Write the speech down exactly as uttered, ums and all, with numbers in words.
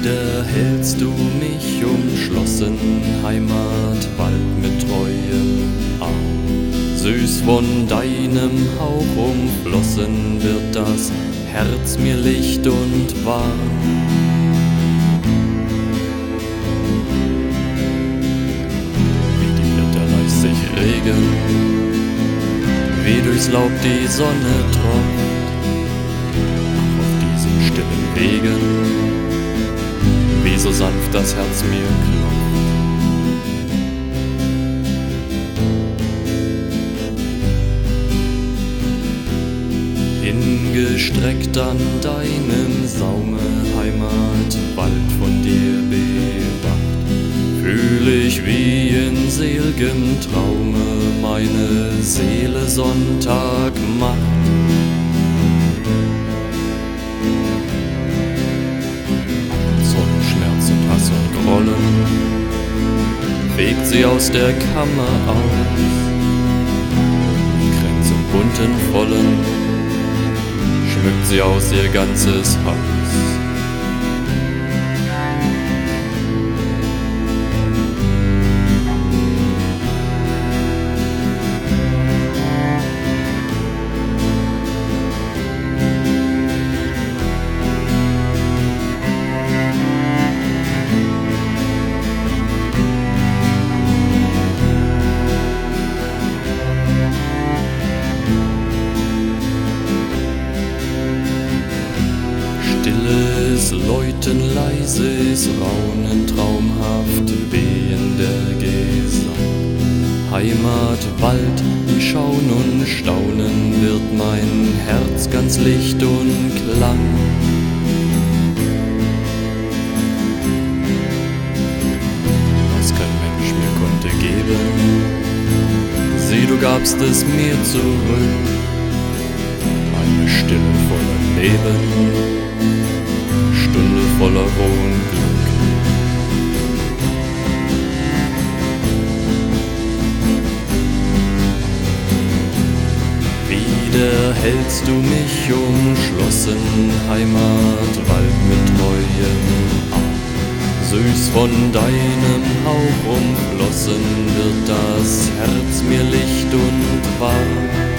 Wieder hältst du mich umschlossen, Heimatwald mit treuem Arm. Süß von deinem Hauch umflossen wird das Herz mir licht und warm. Wie die Blätter leis sich regen, wie durchs Laub die Sonne tropft, ach, auf diesen stillen Wegen, wie so sanft das Herz mir klopft. Hingestreckt an deinem Saume, Heimatwald von dir bewacht, fühl ich wie in sel'gem Traume meine Seele Sonntag macht. Hass und Grollen fegt sie aus der Kammer aus, Kränze und bunten Vollen schmückt sie aus ihr ganzes Haus. Stilles Läuten, leises Raunen, traumhaft wehender Gesang. Heimatwald, im Schauen und Staunen wird mein Herz ganz Licht und Klang. Was kein Mensch mir konnte geben, sieh, du gabst es mir zurück. Eine Stille voller Leben, Stunde voller rohen Glück. Wieder hältst du mich umschlossen, Heimatwald mit treuem Arm. Süß von deinem Hauch umflossen wird das Herz mir licht und warm.